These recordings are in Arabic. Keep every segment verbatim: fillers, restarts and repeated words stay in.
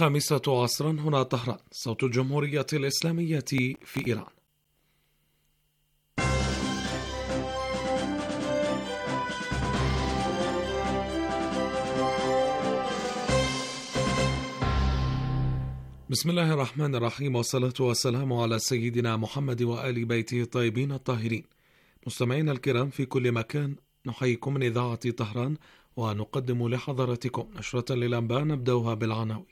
الخامسة عصرا هنا طهران، صوت الجمهورية الإسلامية في إيران. بسم الله الرحمن الرحيم، والصلاة والسلام على سيدنا محمد وآل بيته الطيبين الطاهرين. مستمعينا الكرام في كل مكان، نحييكم من إذاعة طهران ونقدم لحضراتكم نشرة للأنباء نبدأها بالعناوين.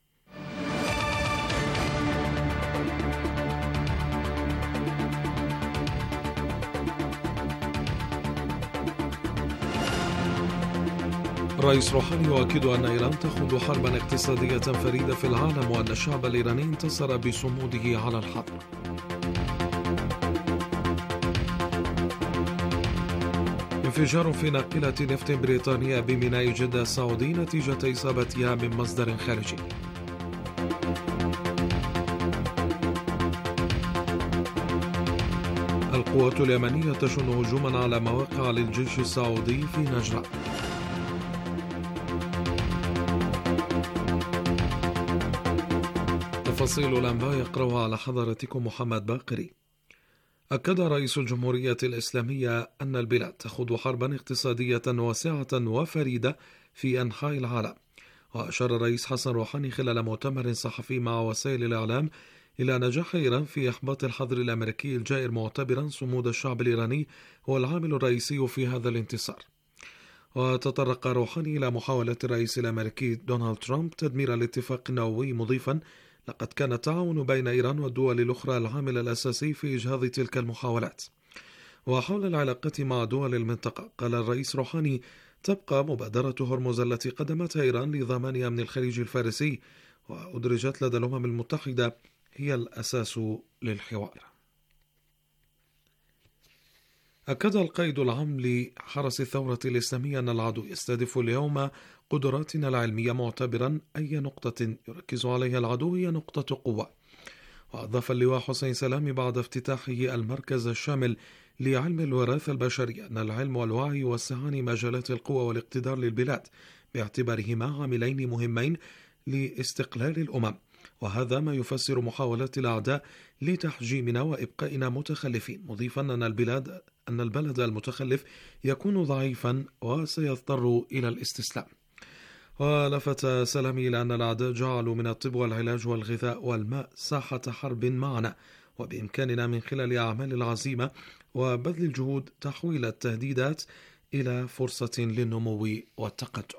الرئيس روحاني يؤكد أن إيران تخوض حربا اقتصادية فريدة في العالم، وأن الشعب الإيراني انتصر بصموده على الحرب. انفجار في ناقلة نفط بريطانية بميناء جدة السعودي نتيجة إصابتها من مصدر خارجي. القوات اليمنية تشن هجوما على مواقع للجيش السعودي في نجران. تفاصيل الأنباء يقرأها على حضرتكم محمد باقري. أكد رئيس الجمهورية الإسلامية أن البلاد تخوض حربا اقتصادية واسعة وفريدة في أنحاء العالم. وأشار الرئيس حسن روحاني خلال مؤتمر صحفي مع وسائل الإعلام إلى نجاح إيران في إحباط الحظر الأمريكي الجائر، معتبرا صمود الشعب الإيراني هو العامل الرئيسي في هذا الانتصار. وتطرق روحاني إلى محاولة الرئيس الأمريكي دونالد ترامب تدمير الاتفاق النووي، مضيفا: لقد كان التعاون بين إيران والدول الأخرى العامل الأساسي في إجهاض تلك المحاولات. وحول العلاقة مع دول المنطقة، قال الرئيس روحاني: تبقى مبادرة هرمز التي قدمتها إيران لضمان أمن الخليج الفارسي وأدرجت لدى الأمم المتحدة هي الأساس للحوار. أكد القائد العام لحرس الثورة الإسلامية أن العدو يستهدف اليوم قدراتنا العلمية، معتبرا أي نقطة يركز عليها العدو هي نقطة قوة. وأضاف اللواء حسين سلامي بعد افتتاحه المركز الشامل لعلم الوراثة البشرية أن العلم والوعي يوسعان مجالات القوة والاقتدار للبلاد، باعتبارهما عاملين مهمين لاستقلال الأمم، وهذا ما يفسر محاولات الأعداء لتحجيمنا وإبقائنا متخلفين، مضيفا أن البلاد أن البلد المتخلف يكون ضعيفا وسيضطر إلى الاستسلام. ولفت سلامي إلى أن الأعداء جعلوا من الطب والعلاج والغذاء والماء ساحة حرب معنا، وبإمكاننا من خلال أعمال العزيمة وبذل الجهود تحويل التهديدات إلى فرصة للنمو والتقدم.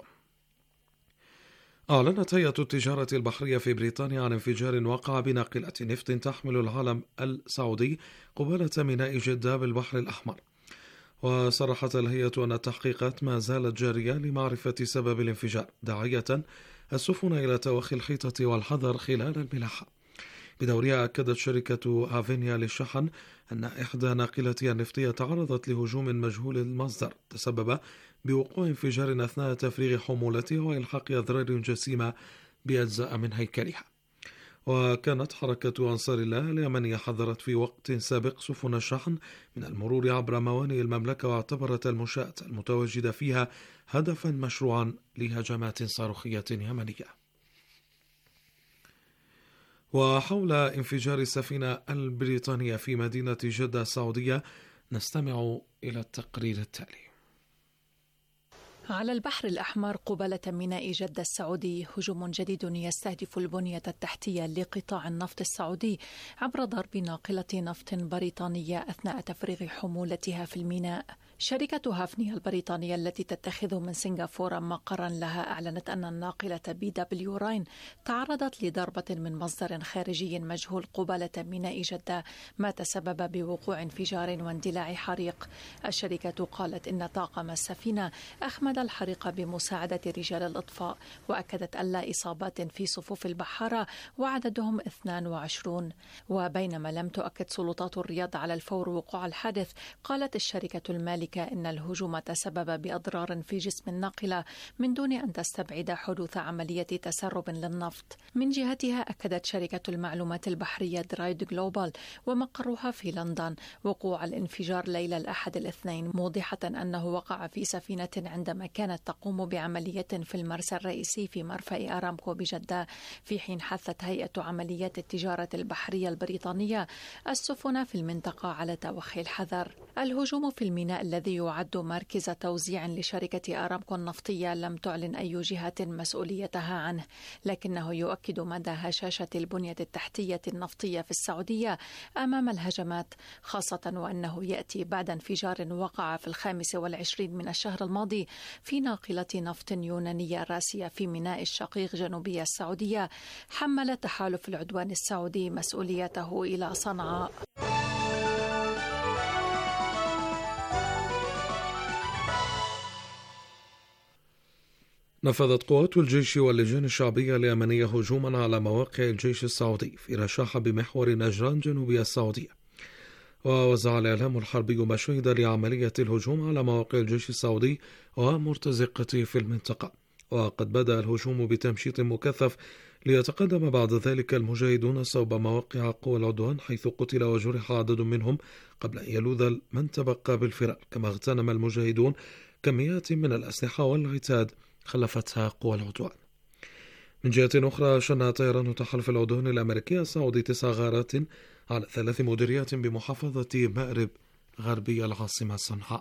أعلنت هيئة التجارة البحرية في بريطانيا عن انفجار وقع بناقلة نفط تحمل العلم السعودي قبالة ميناء جدة بالبحر الأحمر. وصرحت الهيئة أن التحقيقات ما زالت جارية لمعرفة سبب الانفجار، داعية السفن إلى توخي الخيطة والحذر خلال الملاحة. بدورها أكدت شركة هافينيا للشحن أن إحدى ناقلتها النفطية تعرضت لهجوم مجهول المصدر تسبب بوقوع انفجار أثناء تفريغ حمولتها وإلحاق أضرار جسيمة بأجزاء من هيكلها. وكانت حركة أنصار الله اليمنية حذرت في وقت سابق سفن الشحن من المرور عبر موانئ المملكة، واعتبرت المنشأة المتواجدة فيها هدفا مشروعا لهجمات صاروخية يمنية. وحول انفجار السفينة البريطانية في مدينة جدة السعودية نستمع إلى التقرير التالي. على البحر الأحمر قبالة ميناء جدة السعودي هجوم جديد يستهدف البنية التحتية لقطاع النفط السعودي عبر ضرب ناقلة نفط بريطانية أثناء تفريغ حمولتها في الميناء. شركة هافنيا البريطانية التي تتخذ من سنغافورة مقرا لها أعلنت أن الناقلة بي دبليو راين تعرضت لضربة من مصدر خارجي مجهول قبالة ميناء جدة، ما تسبب بوقوع انفجار واندلاع حريق. الشركة قالت إن طاقم السفينة أخمد الحريق بمساعدة رجال الإطفاء، وأكدت أن لا إصابات في صفوف البحارة وعددهم اثنان وعشرون. وبينما لم تؤكد سلطات الرياض على الفور وقوع الحادث، قالت الشركة المالية ذلك أن الهجوم تسبب بأضرار في جسم الناقلة من دون أن تستبعد حدوث عملية تسرب للنفط. من جهتها أكدت شركة المعلومات البحرية درايد جلوبال ومقرها في لندن وقوع الانفجار ليلة الأحد الاثنين، موضحة أنه وقع في سفينة عندما كانت تقوم بعملية في المرسى الرئيسي في مرفأ أرامكو بجدة، في حين حثت هيئة عمليات التجارة البحرية البريطانية السفن في المنطقة على توخي الحذر. الهجوم في الميناء الذي يعد مركز توزيع لشركة أرامكو النفطية لم تعلن أي جهة مسؤوليتها عنه، لكنه يؤكد مدى هشاشة البنية التحتية النفطية في السعودية أمام الهجمات، خاصة وأنه يأتي بعد انفجار وقع في الخامس والعشرين من الشهر الماضي في ناقلة نفط يونانية راسية في ميناء الشقيق جنوبي السعودية، حمل تحالف العدوان السعودي مسؤوليته إلى صنعاء. نفذت قوات الجيش واللجان الشعبية اليمنية هجوما على مواقع الجيش السعودي في رشاح بمحور نجران جنوبي السعودية. ووزع الإعلام الحربي مشاهد لعملية الهجوم على مواقع الجيش السعودي ومرتزقته في المنطقة، وقد بدأ الهجوم بتمشيط مكثف ليتقدم بعد ذلك المجاهدون صوب مواقع قوى العدوان، حيث قتل وجرح عدد منهم قبل أن يلوذ من تبقى بالفرار، كما اغتنم المجاهدون كميات من الأسلحة والعتاد خلفتها قوى العدوان. من جهة أخرى، شن طيران تحالف العدوان الأمريكي السعودي تسع غارات على ثلاث مديريات بمحافظة مأرب غربي العاصمة صنعاء.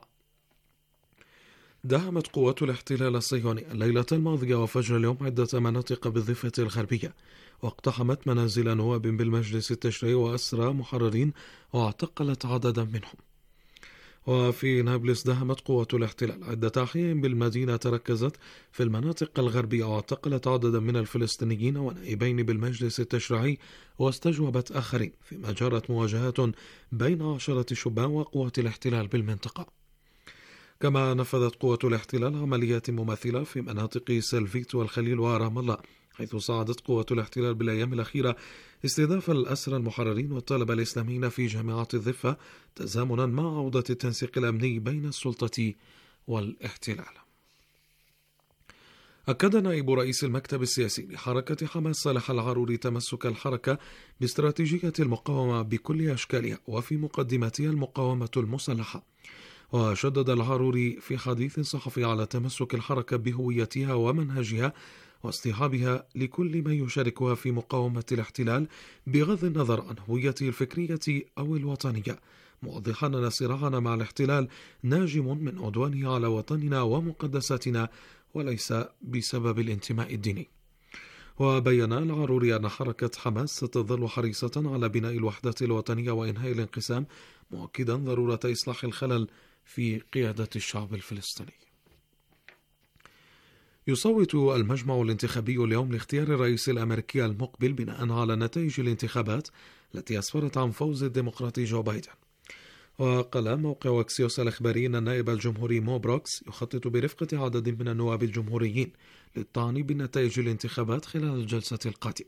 دعمت قوات الاحتلال الصهيوني الليلة الماضية وفجر اليوم عدة مناطق بالضفة الغربية، واقتحمت منازل نواب بالمجلس التشريعي وأسرى محررين واعتقلت عددا منهم. وفي نابلس دهمت قوات الاحتلال عدة أحياء بالمدينة تركزت في المناطق الغربية واعتقلت عددا من الفلسطينيين ونائبين بالمجلس التشريعي واستجوبت آخرين، فيما جرت مواجهات بين عشرة شبان وقوات الاحتلال بالمنطقة. كما نفذت قوات الاحتلال عمليات مماثلة في مناطق سلفيت والخليل ورام الله، حيث صعدت قوات الاحتلال بالأيام الأخيرة استهداف الأسرى المحررين والطلبة الإسلاميين في جامعة الضفة، تزامنا مع عودة التنسيق الأمني بين السلطة والاحتلال. أكد نائب رئيس المكتب السياسي لحركة حماس صالح العاروري تمسك الحركة باستراتيجية المقاومة بكل أشكالها وفي مقدمتها المقاومة المسلحة. وشدد العاروري في حديث صحفي على تمسك الحركة بهويتها ومنهجها واصطحابها لكل من يشاركها في مقاومة الاحتلال بغض النظر عن هويته الفكرية أو الوطنية، موضحا أن صراعنا مع الاحتلال ناجم من عدوانه على وطننا ومقدساتنا وليس بسبب الانتماء الديني. وبين العاروري أن حركة حماس ستظل حريصة على بناء الوحدة الوطنية وإنهاء الانقسام، مؤكدا ضرورة إصلاح الخلل في قيادة الشعب الفلسطيني. يصوت المجمع الانتخابي اليوم لاختيار الرئيس الأمريكي المقبل بناء على نتائج الانتخابات التي أسفرت عن فوز الديمقراطي جو بايدن. وقال موقع أكسيوس الإخباري أن النائب الجمهوري مو بروكس يخطط برفقة عدد من النواب الجمهوريين للطعن بنتائج الانتخابات خلال الجلسة القادمة.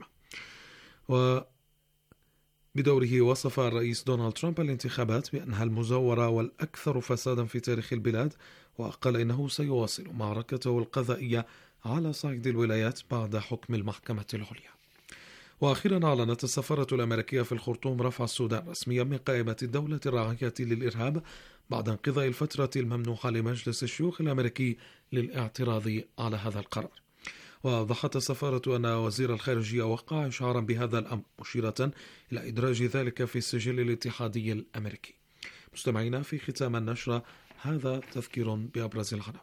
وبدوره وصف الرئيس دونالد ترامب الانتخابات بأنها المزورة والأكثر فسادا في تاريخ البلاد، وقال إنه سيواصل معركته القضائية على صعيد الولايات بعد حكم المحكمة العليا. وأخيرا، أعلنت السفارة الأمريكية في الخرطوم رفع السودان رسميا من قائمة الدولة الراعية للإرهاب بعد انقضاء الفترة الممنوحة لمجلس الشيوخ الأمريكي للاعتراض على هذا القرار. وأوضحت السفارة أن وزير الخارجية وقع إشعارا بهذا الأمر، مشيرة إلى إدراج ذلك في السجل الاتحادي الأمريكي. مستمعينا، في ختام النشرة هذا تذكير بأبرز العناوين.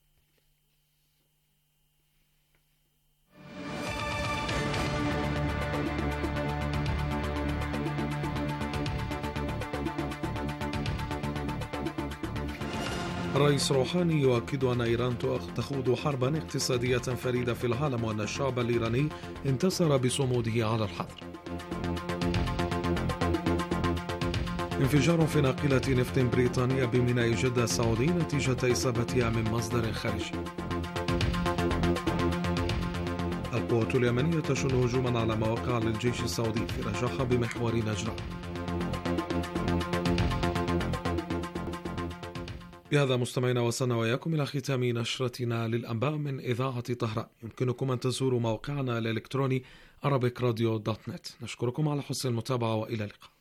الرئيس روحاني يؤكد أن إيران تخوض حربا اقتصادية فريدة في العالم، وأن الشعب الإيراني انتصر بصموده على الحظر. انفجار في ناقلة نفط بريطانية بميناء جدة السعودي نتيجة إصابتها من مصدر خارجي. القوات اليمنية تشن هجوما على مواقع للجيش السعودي في رجاحة بمحور نجران. بهذا مستمعينا وصلنا وإياكم إلى ختام نشرتنا للأنباء من إذاعة طهران. يمكنكم أن تزوروا موقعنا الإلكتروني arabic radio دوت نت. نشكركم على حسن المتابعة وإلى اللقاء.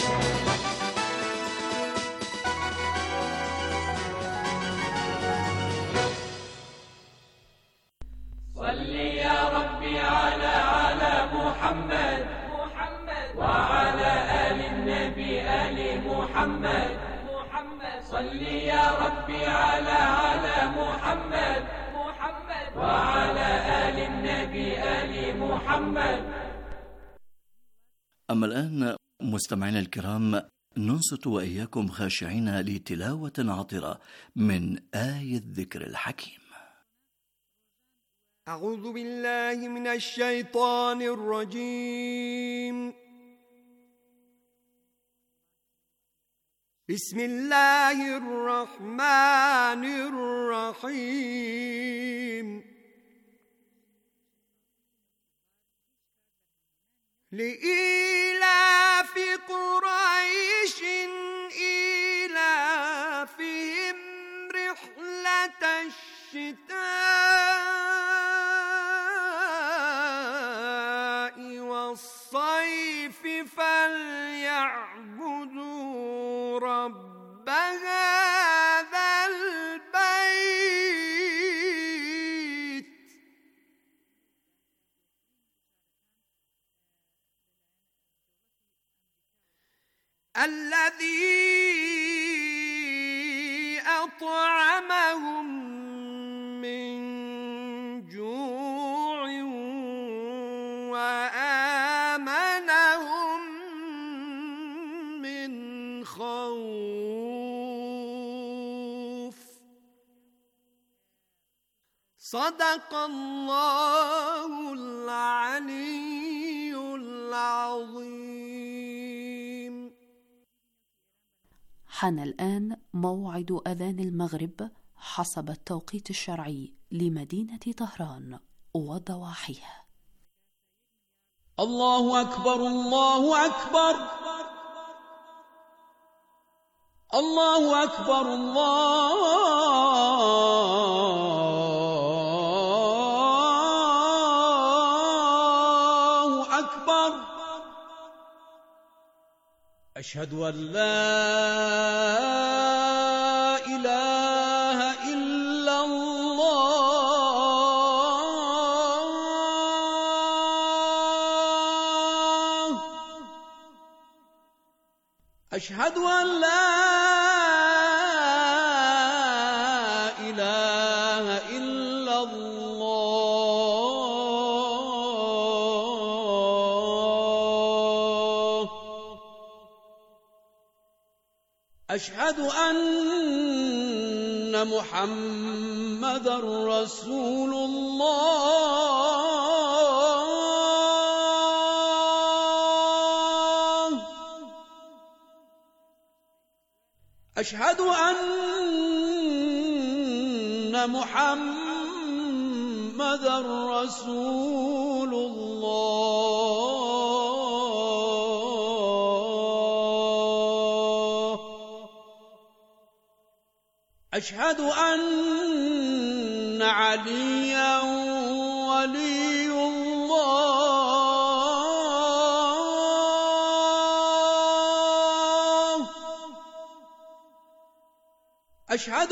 صل يا ربي على على محمد محمد وعلى آل النبي آل محمد محمد. صل يا ربي على على محمد محمد وعلى آل النبي آل محمد. أما الآن مستمعينا الكرام ننصت وإياكم خاشعين لتلاوة عطرة من آية الذكر الحكيم. أعوذ بالله من الشيطان الرجيم. بسم الله الرحمن الرحيم. لإيلاف قريش إيلافهم رحلة الشتاء والصيف فليعبدوا رب هذا البيت الذي أطعمهم من جوع وآمنهم من خوف. صدق الله العلي العظيم. حان الآن موعد أذان المغرب حسب التوقيت الشرعي لمدينة طهران وضواحيها. الله أكبر الله أكبر الله أكبر الله أكبر. أشهد أن لا إله إلا الله. أشهد أن لا إله إلا الله. أشهد أن محمدًا رسول الله. أشهد أن محمدًا رسول الله. أشهد أن عليا ولي الله. أشهد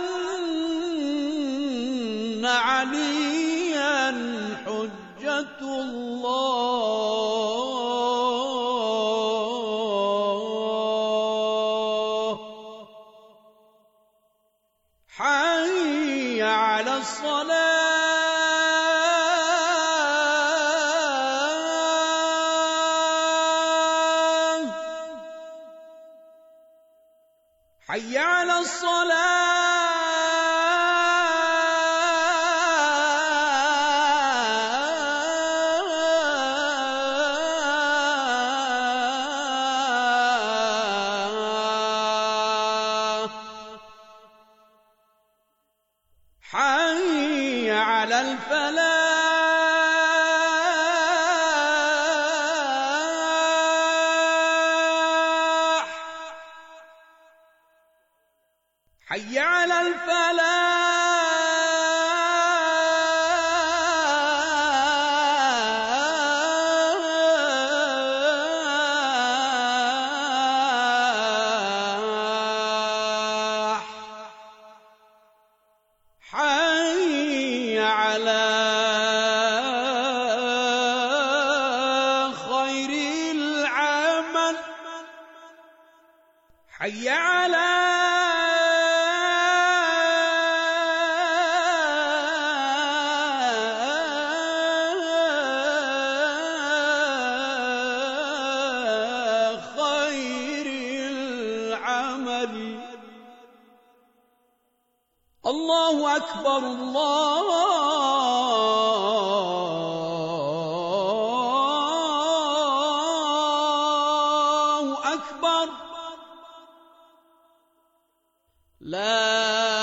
أن عليا حجة الله. حي على الصلاة. حي على الصلاة. حي على الفلاح. حي على الفلاح حي على خير العمل حي على الله أكبر الله أكبر لا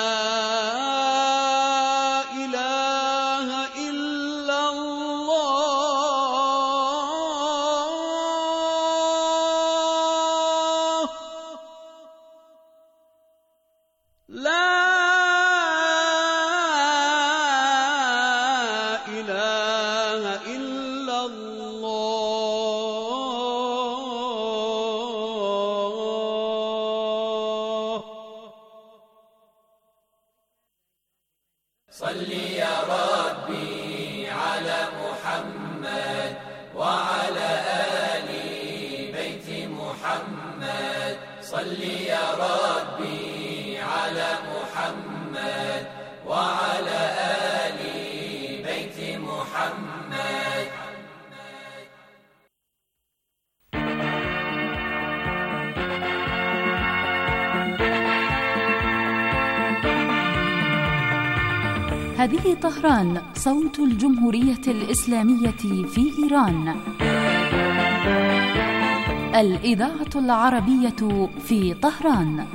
إله إلا الله لا صل يا ربي على محمد وعلى آل بيت محمد صل يا ربي على محمد وعلى آل بيت محمد. هذه طهران صوت الجمهورية الإسلامية في إيران. الإذاعة العربية في طهران.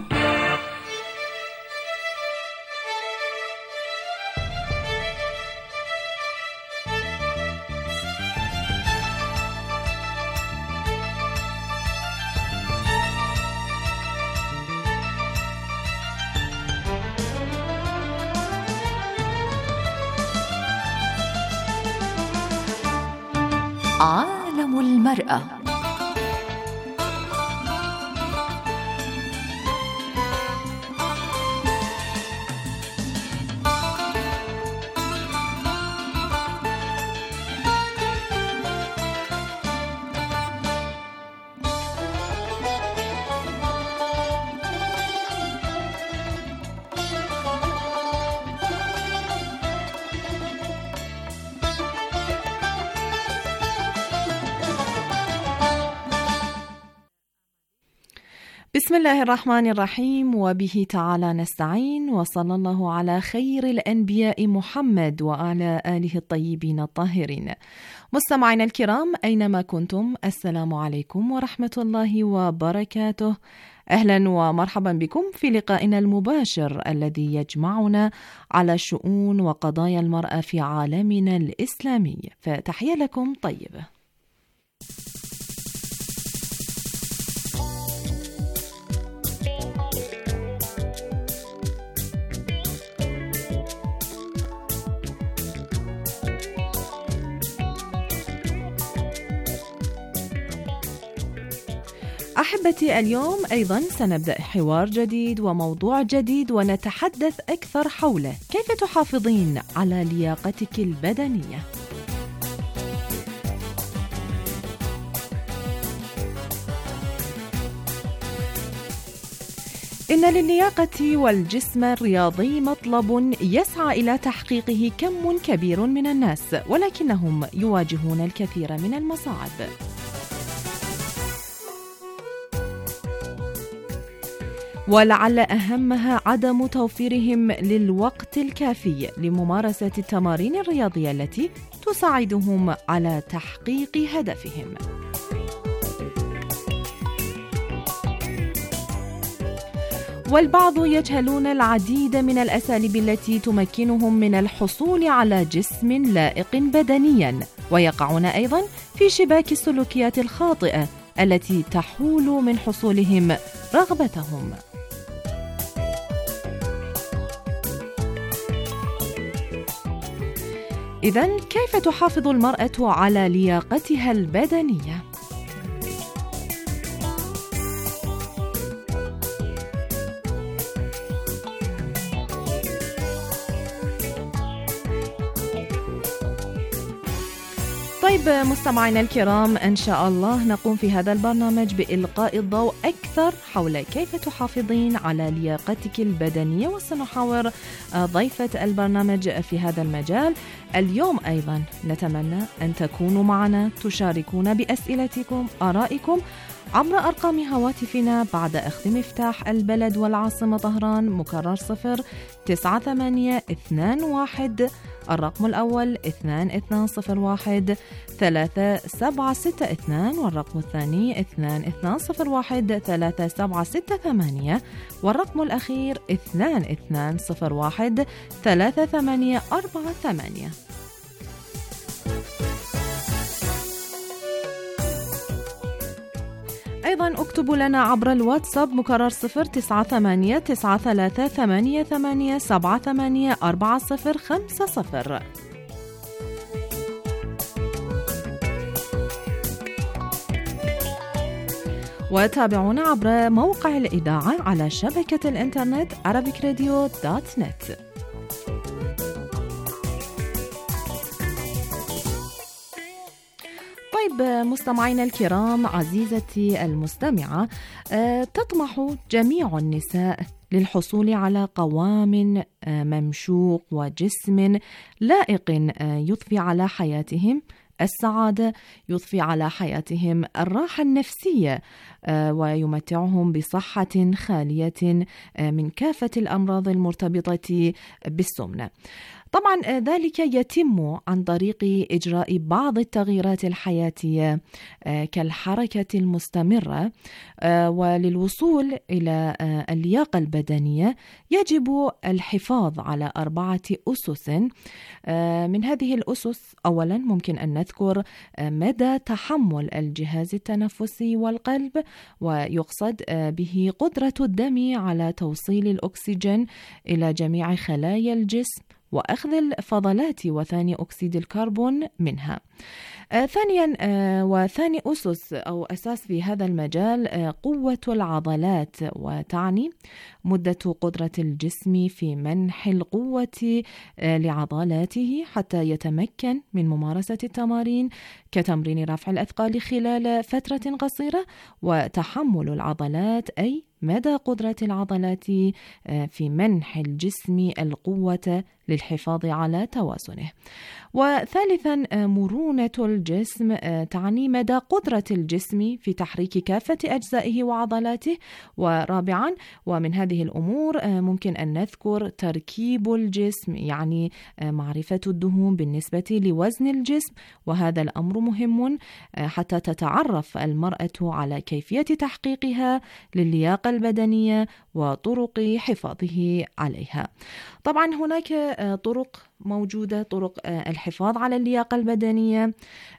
عالم المرأة. بسم الله الرحمن الرحيم، وبه تعالى نستعين، وصلى الله على خير الأنبياء محمد وعلى آله الطيبين الطاهرين. مستمعينا الكرام أينما كنتم، السلام عليكم ورحمة الله وبركاته. أهلا ومرحبا بكم في لقائنا المباشر الذي يجمعنا على شؤون وقضايا المرأة في عالمنا الإسلامي، فتحية لكم طيبة. أحبتي، اليوم أيضا سنبدأ حوار جديد وموضوع جديد، ونتحدث أكثر حول كيف تحافظين على لياقتك البدنية. إن للياقة والجسم الرياضي مطلب يسعى إلى تحقيقه كم كبير من الناس، ولكنهم يواجهون الكثير من المصاعب. ولعل أهمها عدم توفيرهم للوقت الكافي لممارسة التمارين الرياضية التي تساعدهم على تحقيق هدفهم. والبعض يجهلون العديد من الأساليب التي تمكنهم من الحصول على جسم لائق بدنيا، ويقعون أيضا في شباك السلوكيات الخاطئة التي تحول من حصولهم رغبتهم. إذن كيف تحافظ المرأة على لياقتها البدنية؟ طيب مستمعينا الكرام، إن شاء الله نقوم في هذا البرنامج بإلقاء الضوء أكثر حول كيف تحافظين على لياقتك البدنية، وسنحاور ضيفة البرنامج في هذا المجال. اليوم أيضا نتمنى أن تكونوا معنا تشاركون بأسئلتكم آرائكم عبر أرقام هواتفنا بعد أخذ مفتاح البلد والعاصمة طهران مكرر صفر تسعة ثمانية اثنان واحد، الرقم الأول اثنان اثنان صفر واحد ثلاثة سبعة ستة اثنان، والرقم الثاني اثنان اثنان صفر واحد ثلاثة سبعة ستة ثمانية، والرقم الأخير اثنان اثنان صفر واحد ثلاثة ثمانية أربعة ثمانية. أيضا اكتبوا لنا عبر الواتساب مكرر صفر تسعة ثمانية تسعة ثلاثة ثمانية ثمانية سبعة ثمانية أربعة صفر خمسة صفر. وتابعونا عبر موقع الإذاعة على شبكة الإنترنت arabic radio dot net. طيب مستمعينا الكرام، عزيزتي المستمعة، تطمح جميع النساء للحصول على قوام ممشوق وجسم لائق يضفي على حياتهم السعادة، يضفي على حياتهم الراحة النفسية، ويمتعهم بصحة خالية من كافة الأمراض المرتبطة بالسمنة. طبعا ذلك يتم عن طريق إجراء بعض التغييرات الحياتية كالحركة المستمرة، وللوصول إلى اللياقة البدنية يجب الحفاظ على أربعة أسس. من هذه الأسس أولا ممكن أن نذكر مدى تحمل الجهاز التنفسي والقلب، ويقصد به قدرة الدم على توصيل الأكسجين إلى جميع خلايا الجسم وأخذ الفضلات وثاني أكسيد الكربون منها. آه ثانيا آه وثاني أسس أو أساس في هذا المجال آه قوة العضلات، وتعني مدة قدرة الجسم في منح القوة آه لعضلاته حتى يتمكن من ممارسة التمارين كتمرين رفع الأثقال خلال فترة قصيرة، وتحمل العضلات أي مدى قدرة العضلات في منح الجسم القوة للحفاظ على توازنه. وثالثا مرونة الجسم، تعني مدى قدرة الجسم في تحريك كافة أجزائه وعضلاته. ورابعا ومن هذه الأمور ممكن أن نذكر تركيب الجسم، يعني معرفة الدهون بالنسبة لوزن الجسم، وهذا الأمر مهم حتى تتعرف المرأة على كيفية تحقيقها للياقة البدنية وطرق حفاظه عليها. طبعا هناك طرق موجودة، طرق الحفاظ على اللياقة البدنية.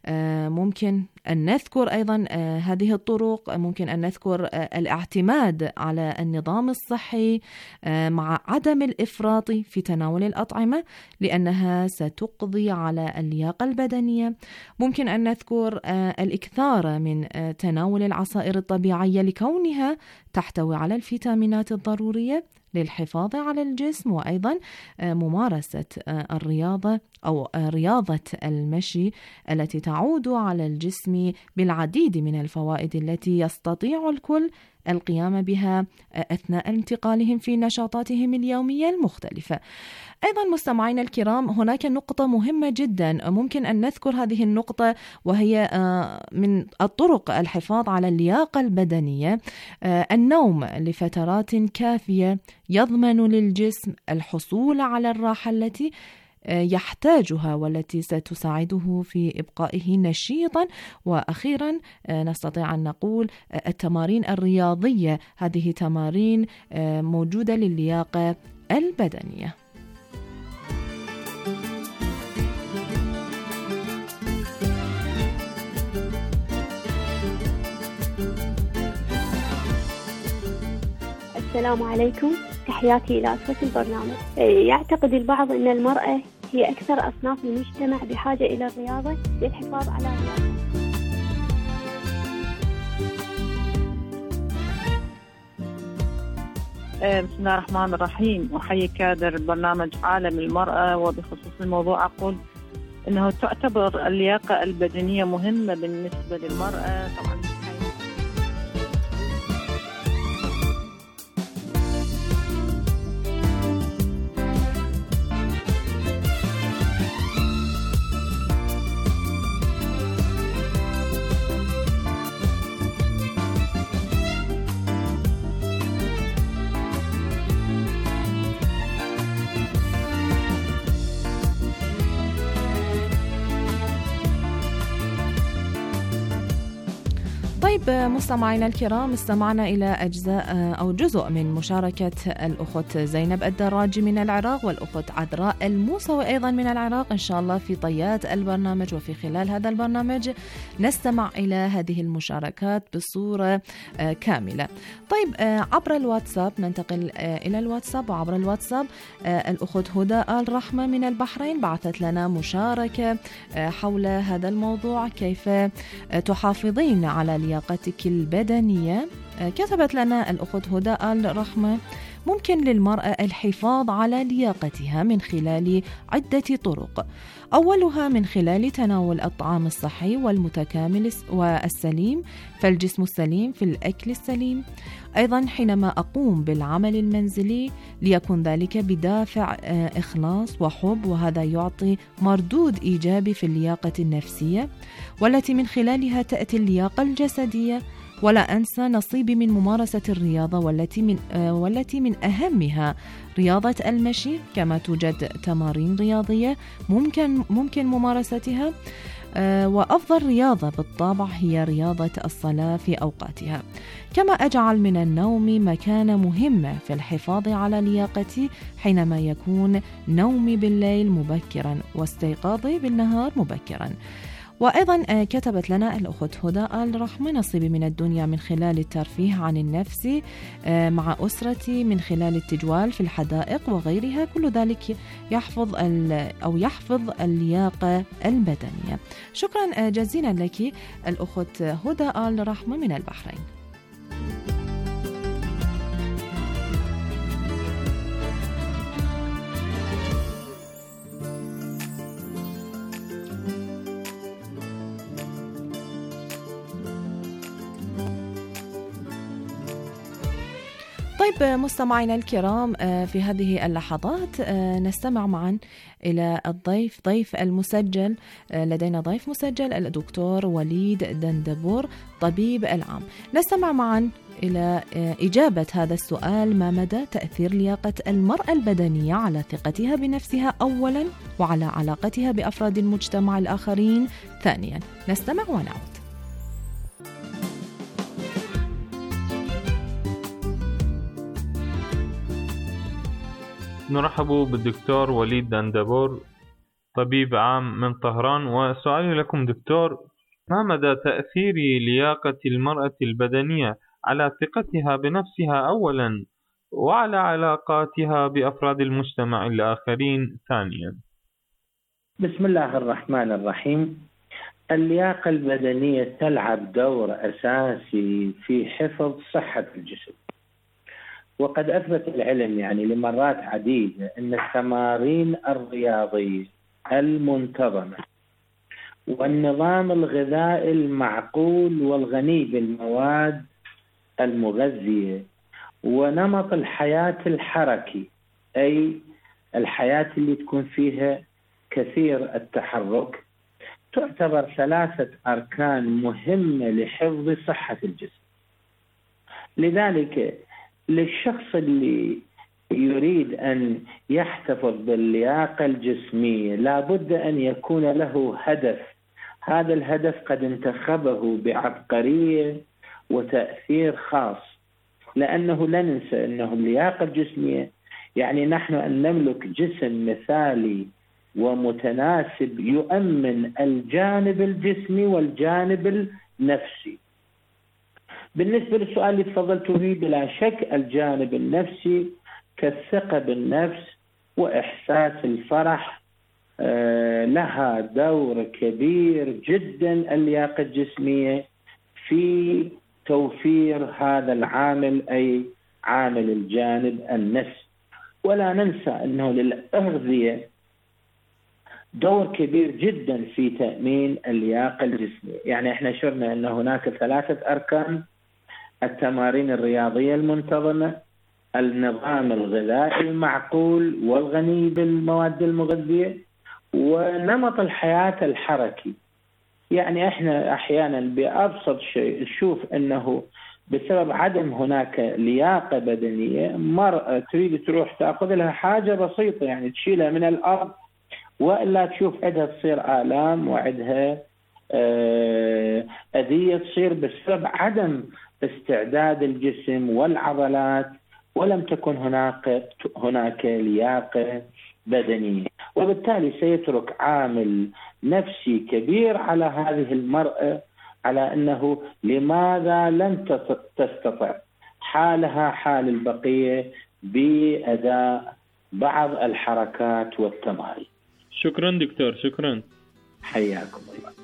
ممكن أن نذكر أيضا هذه الطرق، ممكن أن نذكر الاعتماد على النظام الصحي مع عدم الإفراط في تناول الأطعمة لأنها ستقضي على اللياقة البدنية. ممكن أن نذكر الإكثار من تناول العصائر الطبيعية لكونها تحتوي على الفيتامينات الضرورية للحفاظ على الجسم، وأيضا ممارسة الرياضة أو رياضة المشي التي تعود على الجسم بالعديد من الفوائد التي يستطيع الكل القيام بها أثناء انتقالهم في نشاطاتهم اليومية المختلفة. أيضا مستمعينا الكرام، هناك نقطة مهمة جدا ممكن أن نذكر هذه النقطة، وهي من الطرق الحفاظ على اللياقة البدنية النوم لفترات كافية يضمن للجسم الحصول على الراحة التي يحتاجها والتي ستساعده في إبقائه نشيطا. وأخيرا نستطيع أن نقول التمارين الرياضية، هذه تمارين موجودة للياقة البدنية. السلام عليكم، تحياتي إلى أسرة البرنامج. يعتقد البعض أن المرأة هي أكثر أصناف المجتمع بحاجة إلى الرياضة للحفاظ على رياضة. بسم الله الرحمن الرحيم. أحيي كادر برنامج عالم المرأة، وبخصوص الموضوع أقول أنه تعتبر اللياقة البدنية مهمة بالنسبة للمرأة. طبعا طيب مستمعينا الكرام، استمعنا إلى أجزاء أو جزء من مشاركة الأخت زينب الدراجي من العراق والأخت عذراء الموسوي أيضا من العراق. إن شاء الله في طيات البرنامج وفي خلال هذا البرنامج نستمع إلى هذه المشاركات بصورة كاملة. طيب عبر الواتساب، ننتقل إلى الواتساب. وعبر الواتساب الأخت هدى آل رحمة من البحرين بعثت لنا مشاركة حول هذا الموضوع: كيف تحافظين على لياقتك البدنية؟ كتبت لنا الأخت هدى آل رحمة: ممكن للمرأة الحفاظ على لياقتها من خلال عدة طرق، أولها من خلال تناول الطعام الصحي والمتكامل والسليم، فالجسم السليم في الأكل السليم. أيضا حينما أقوم بالعمل المنزلي ليكن ذلك بدافع إخلاص وحب، وهذا يعطي مردود إيجابي في اللياقة النفسية والتي من خلالها تأتي اللياقة الجسدية. ولا أنسى نصيبي من ممارسة الرياضة والتي من والتي من أهمها رياضة المشي، كما توجد تمارين رياضية ممكن ممكن ممارستها، وأفضل رياضة بالطبع هي رياضة الصلاة في أوقاتها. كما أجعل من النوم مكانة مهمة في الحفاظ على لياقتي حينما يكون نومي بالليل مبكرا واستيقاظي بالنهار مبكرا. وأيضا كتبت لنا الأخت هدى آل رحمة: نصيبي من الدنيا من خلال الترفيه عن النفس مع أسرتي من خلال التجوال في الحدائق وغيرها، كل ذلك يحفظ أو يحفظ اللياقة البدنية. شكرا جزيلا لك الأخت هدى آل رحمة من البحرين. طيب مستمعينا الكرام، في هذه اللحظات نستمع معا إلى الضيف ضيف المسجل. لدينا ضيف مسجل الدكتور وليد دندبور طبيب العام. نستمع معا إلى إجابة هذا السؤال: ما مدى تأثير لياقة المرأة البدنية على ثقتها بنفسها أولا، وعلى علاقتها بأفراد المجتمع الآخرين ثانيا؟ نستمع ونعود. نرحب بالدكتور وليد دندبور طبيب عام من طهران. وسؤالي لكم دكتور: ما مدى تأثير لياقة المرأة البدنية على ثقتها بنفسها أولا، وعلى علاقاتها بأفراد المجتمع الآخرين ثانيا؟ بسم الله الرحمن الرحيم. اللياقة البدنية تلعب دور أساسي في حفظ صحة الجسم، وقد أثبت العلم يعني لمرات عديدة أن التمارين الرياضية المنتظمة والنظام الغذائي المعقول والغني بالمواد المغذية ونمط الحياة الحركي، أي الحياة اللي تكون فيها كثير التحرك، تعتبر ثلاثة أركان مهمة لحفظ صحة الجسم. لذلك للشخص اللي يريد أن يحتفظ باللياقة الجسمية لابد أن يكون له هدف. هذا الهدف قد انتخبه بعبقرية وتأثير خاص، لأنه لا ننسى أنه اللياقة الجسمية يعني نحن أن نملك جسم مثالي ومتناسب يؤمن الجانب الجسمي والجانب النفسي. بالنسبة للسؤال اللي تفضلت به، بلا شك الجانب النفسي كالثقة بالنفس وإحساس الفرح لها دور كبير جدا اللياقة الجسمية في توفير هذا العامل، أي عامل الجانب النفسي. ولا ننسى أنه للأغذية دور كبير جدا في تأمين اللياقة الجسمية. يعني احنا شرنا أن هناك ثلاثة أركان: التمارين الرياضية المنتظمة، النظام الغذائي المعقول والغني بالمواد المغذية، ونمط الحياة الحركي. يعني احنا احيانا بأبسط شيء نشوف انه بسبب عدم هناك لياقة بدنية مرأة تريد تروح تأخذ لها حاجة بسيطة، يعني تشيلها من الأرض، وإلا تشوف عندها تصير آلام وعندها أذية تصير بسبب عدم استعداد الجسم والعضلات، ولم تكن هناك هناك لياقة بدنية. وبالتالي سيترك عامل نفسي كبير على هذه المرأة، على أنه لماذا لم تستطع حالها حال البقية بأداء بعض الحركات والتمارين. شكرا دكتور، شكرا، حياكم الله.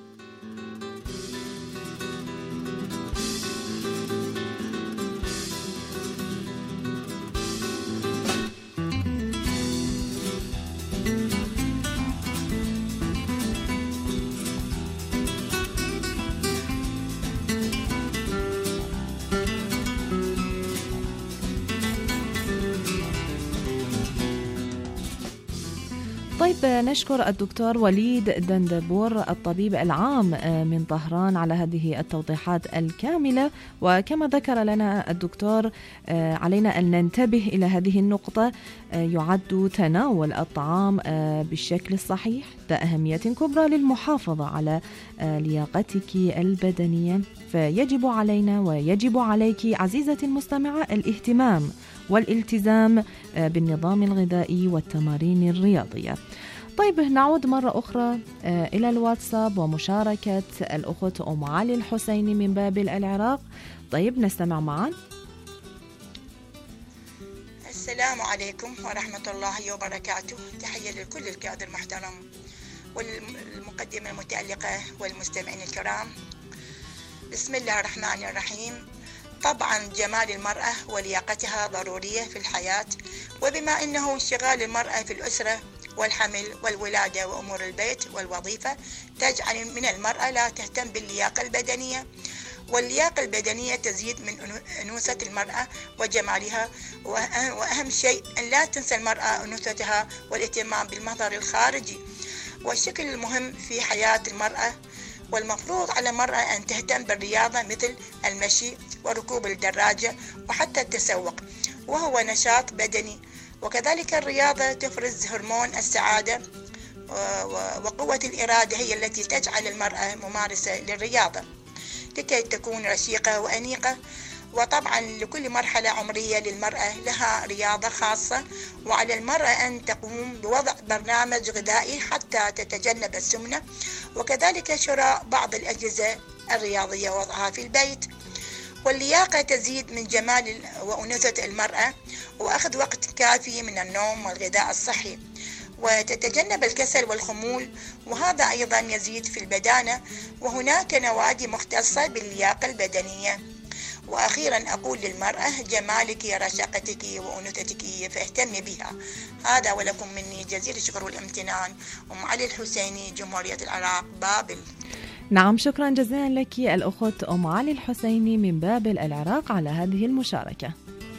طيب، نشكر الدكتور وليد دندبور الطبيب العام من طهران على هذه التوضيحات الكاملة. وكما ذكر لنا الدكتور علينا أن ننتبه إلى هذه النقطة، يعد تناول الطعام بالشكل الصحيح ذا أهمية كبرى للمحافظة على لياقتك البدنية، فيجب علينا ويجب عليك عزيزتي المستمعة الاهتمام والالتزام بالنظام الغذائي والتمارين الرياضية. طيب، نعود مرة أخرى إلى الواتساب ومشاركة الأخت أم علي الحسيني من بابل العراق. طيب، نستمع معا. السلام عليكم ورحمة الله وبركاته. تحية لكل الكادر المحترم والمقدمة المتألقة والمستمعين الكرام. بسم الله الرحمن الرحيم. طبعا جمال المرأة ولياقتها ضرورية في الحياة، وبما أنه انشغال المرأة في الأسرة والحمل والولادة وأمور البيت والوظيفة تجعل من المرأة لا تهتم باللياقة البدنية. واللياقة البدنية تزيد من أنوثة المرأة وجمالها، وأهم شيء أن لا تنسى المرأة أنوثتها والاهتمام بالمظهر الخارجي والشكل المهم في حياة المرأة. والمفروض على المرأة أن تهتم بالرياضة مثل المشي وركوب الدراجة وحتى التسوق، وهو نشاط بدني. وكذلك الرياضة تفرز هرمون السعادة، وقوة الإرادة هي التي تجعل المرأة ممارسة للرياضة لكي تكون رشيقة وأنيقة. وطبعا لكل مرحلة عمرية للمرأة لها رياضة خاصة، وعلى المرأة أن تقوم بوضع برنامج غذائي حتى تتجنب السمنة، وكذلك شراء بعض الأجهزة الرياضية ووضعها في البيت. واللياقة تزيد من جمال وأنوثة المرأة، وأخذ وقت كافي من النوم والغذاء الصحي، وتتجنب الكسل والخمول، وهذا أيضا يزيد في البدانة. وهناك نوادي مختصة باللياقة البدنية. وأخيرا أقول للمرأة جمالك رشاقتك وأنوثتك فاهتمي بها. هذا ولكم مني جزيل الشكر والامتنان. أم علي الحسيني، جمهورية العراق، بابل. نعم، شكرا جزيلا لك الأخت أم علي الحسيني من بابل العراق على هذه المشاركة.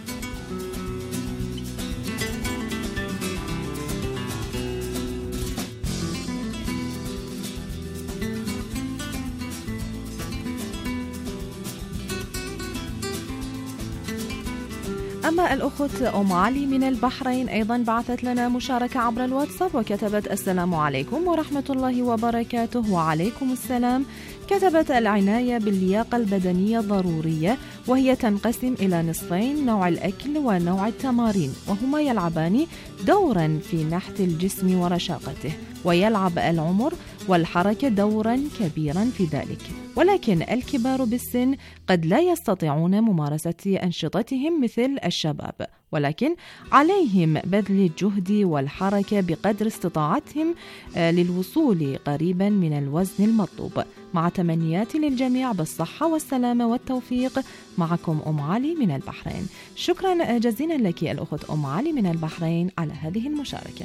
أما الأخت أم علي من البحرين أيضا بعثت لنا مشاركة عبر الواتساب وكتبت: السلام عليكم ورحمة الله وبركاته. وعليكم السلام. كتبت: العناية باللياقة البدنية ضرورية، وهي تنقسم إلى نصفين: نوع الأكل ونوع التمارين، وهما يلعبان دورا في نحت الجسم ورشاقته. ويلعب العمر والحركة دورا كبيرا في ذلك، ولكن الكبار بالسن قد لا يستطيعون ممارسة أنشطتهم مثل الشباب، ولكن عليهم بذل الجهد والحركة بقدر استطاعتهم للوصول قريبا من الوزن المطلوب. مع تمنياتي للجميع بالصحة والسلامة والتوفيق، معكم أم علي من البحرين. شكرا جزيلا لك الأخت أم علي من البحرين على هذه المشاركة.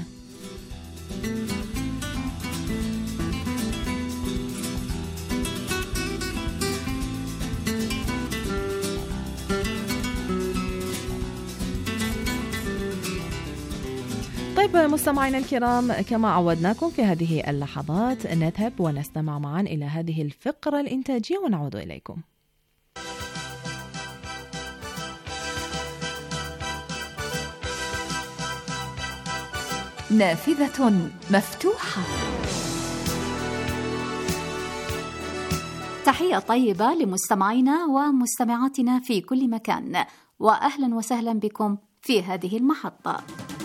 طيب مستمعينا الكرام، كما عودناكم في هذه اللحظات نذهب ونستمع معا إلى هذه الفقرة الإنتاجية ونعود إليكم. نافذة مفتوحة. تحية طيبة لمستمعينا ومستمعاتنا في كل مكان، وأهلا وسهلا بكم في هذه المحطة.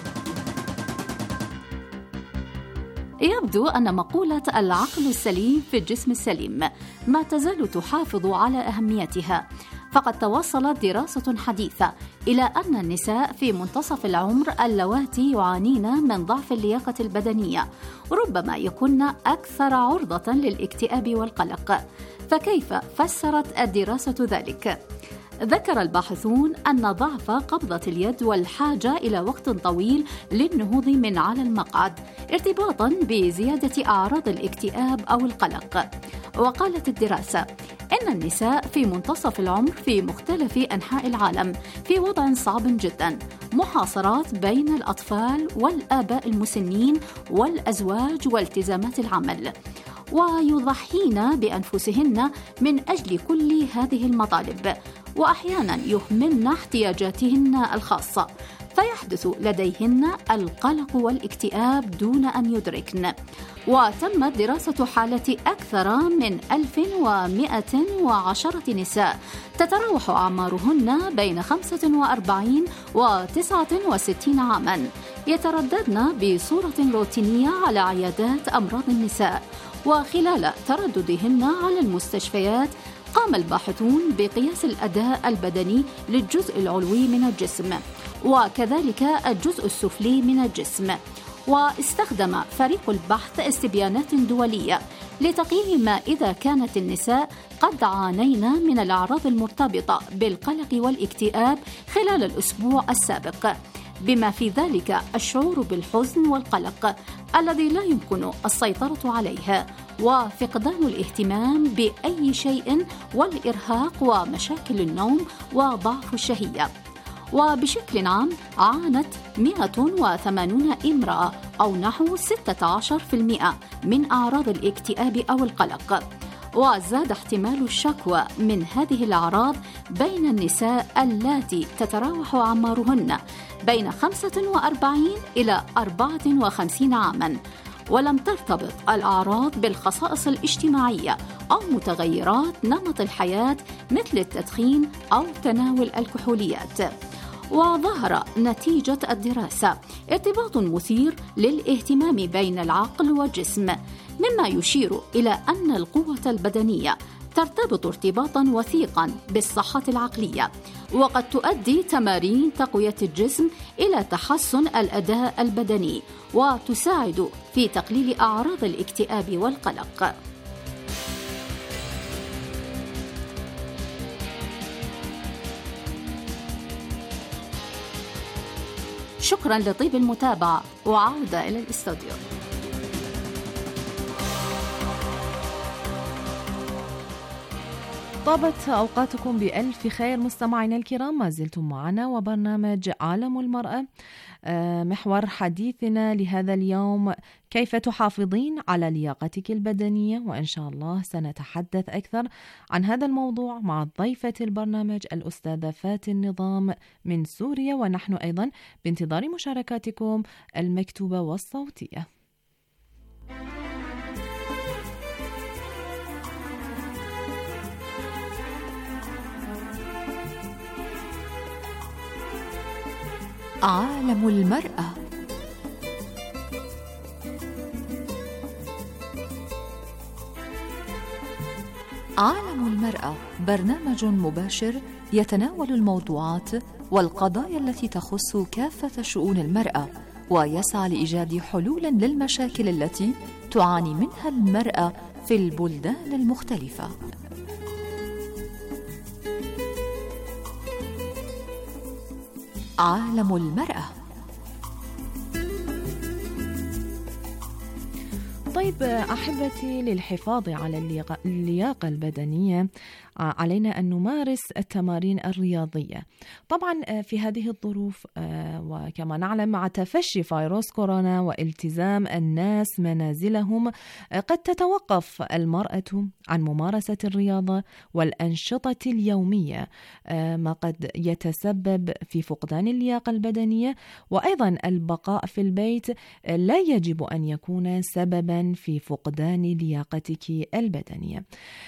يبدو أن مقولة العقل السليم في الجسم السليم ما تزال تحافظ على أهميتها، فقد توصلت دراسة حديثة إلى أن النساء في منتصف العمر اللواتي يعانين من ضعف اللياقة البدنية ربما يكن أكثر عرضة للاكتئاب والقلق. فكيف فسرت الدراسة ذلك؟ ذكر الباحثون أن ضعف قبضة اليد والحاجة إلى وقت طويل للنهوض من على المقعد ارتباطاً بزيادة أعراض الاكتئاب أو القلق. وقالت الدراسة إن النساء في منتصف العمر في مختلف أنحاء العالم في وضع صعب جداً، محاصرات بين الأطفال والآباء المسنين والأزواج والتزامات العمل، ويضحين بأنفسهن من أجل كل هذه المطالب، وأحيانا يهملن احتياجاتهن الخاصة، فيحدث لديهن القلق والاكتئاب دون أن يدركن. وتمت دراسة حالة أكثر من ألف ومئة وعشرة نساء تتراوح أعمارهن بين خمسة وأربعين وتسعة وستين عاما، يترددن بصورة روتينية على عيادات أمراض النساء. وخلال ترددهن على المستشفيات قام الباحثون بقياس الأداء البدني للجزء العلوي من الجسم وكذلك الجزء السفلي من الجسم. واستخدم فريق البحث استبيانات دولية لتقييم ما إذا كانت النساء قد عانين من الأعراض المرتبطة بالقلق والاكتئاب خلال الأسبوع السابق، بما في ذلك الشعور بالحزن والقلق الذي لا يمكن السيطرة عليه، وفقدان الاهتمام بأي شيء، والإرهاق ومشاكل النوم وضعف الشهية. وبشكل عام عانت مئة وثمانين امرأة أو نحو ستة عشر بالمئة من أعراض الاكتئاب أو القلق. وزاد احتمال الشكوى من هذه الأعراض بين النساء اللاتي تتراوح أعمارهن بين خمسة وأربعين إلى أربعة وخمسين عاما، ولم ترتبط الأعراض بالخصائص الاجتماعية أو متغيرات نمط الحياة مثل التدخين أو تناول الكحوليات. وظهر نتيجة الدراسة ارتباط مثير للاهتمام بين العقل والجسم، مما يشير إلى أن القوة البدنية ترتبط ارتباطا وثيقا بالصحة العقلية، وقد تؤدي تمارين تقوية الجسم إلى تحسن الأداء البدني وتساعد في تقليل أعراض الاكتئاب والقلق. شكرا لطيب المتابعة، وعودة إلى الاستوديو. طابت أوقاتكم بألف خير مستمعينا الكرام، ما زلتم معنا وبرنامج عالم المرأة. محور حديثنا لهذا اليوم: كيف تحافظين على لياقتك البدنية؟ وإن شاء الله سنتحدث أكثر عن هذا الموضوع مع ضيفة البرنامج الأستاذة فاتن النظام من سوريا، ونحن أيضا بانتظار مشاركاتكم المكتوبة والصوتية. عالم المرأة. عالم المرأة برنامج مباشر يتناول الموضوعات والقضايا التي تخص كافة شؤون المرأة، ويسعى لإيجاد حلول للمشاكل التي تعاني منها المرأة في البلدان المختلفة. عالم المرأة. طيب أحبتي، للحفاظ على اللياقة البدنية علينا أن نمارس التمارين الرياضية. طبعا في هذه الظروف وكما نعلم مع تفشي فيروس كورونا والتزام الناس منازلهم، قد تتوقف المرأة عن ممارسة الرياضة والأنشطة اليومية، ما قد يتسبب في فقدان اللياقة البدنية. وأيضا البقاء في البيت لا يجب أن يكون سببا في فقدان لياقتك البدنية.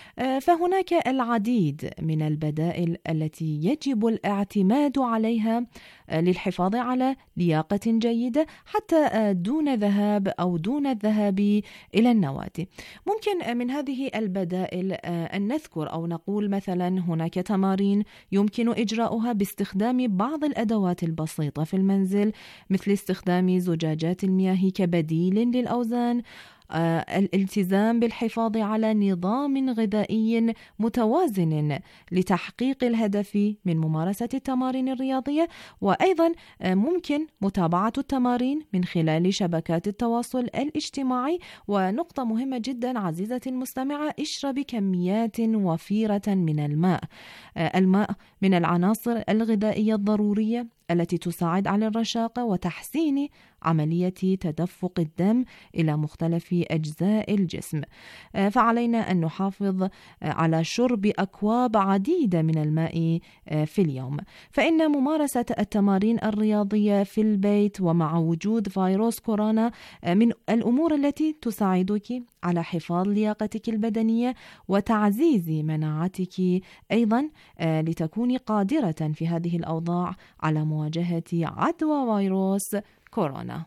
فهناك العديد من البدائل التي يجب الاعتماد عليها للحفاظ على لياقة جيدة حتى دون ذهاب أو دون الذهاب إلى النوادي. ممكن من هذه البدائل أن نذكر أو نقول مثلا هناك تمارين يمكن إجراؤها باستخدام بعض الأدوات البسيطة في المنزل، مثل استخدام زجاجات المياه كبديل للأوزان، آه، الالتزام بالحفاظ على نظام غذائي متوازن لتحقيق الهدف من ممارسة التمارين الرياضية. وأيضا آه، ممكن متابعة التمارين من خلال شبكات التواصل الاجتماعي. ونقطة مهمة جدا عزيزتي المستمعة، اشرب كميات وفيرة من الماء. آه، الماء من العناصر الغذائية الضرورية التي تساعد على الرشاقة وتحسين عملية تدفق الدم إلى مختلف أجزاء الجسم. فعلينا أن نحافظ على شرب أكواب عديدة من الماء في اليوم، فإن ممارسة التمارين الرياضية في البيت ومع وجود فيروس كورونا من الأمور التي تساعدك على حفاظ لياقتك البدنية وتعزيز مناعتك، أيضا لتكوني قادرة في هذه الأوضاع على مواجهة عدوى فيروس كورونا.